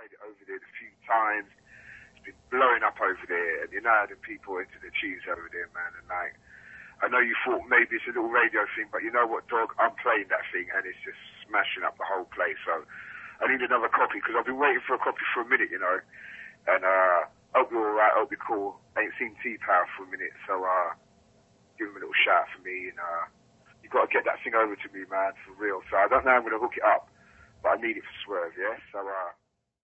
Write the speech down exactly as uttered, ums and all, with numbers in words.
played it over there a few times. It's been blowing up over there, and you know the people into the tunes over there, man. And like, I know you thought maybe it's a little radio thing, but you know what, dog? I'm playing that thing, and it's just smashing up the whole place. So I need another copy because I've been waiting for a copy for a minute, you know. And uh, hope you're all right. Hope you're cool. Ain't seen T-Power for a minute, so uh, give him a little shout for me, and uh, you got to get that thing over to me, man, for real. So I don't know how I'm going to hook it up, but I need it for Swerve, yeah? So, uh,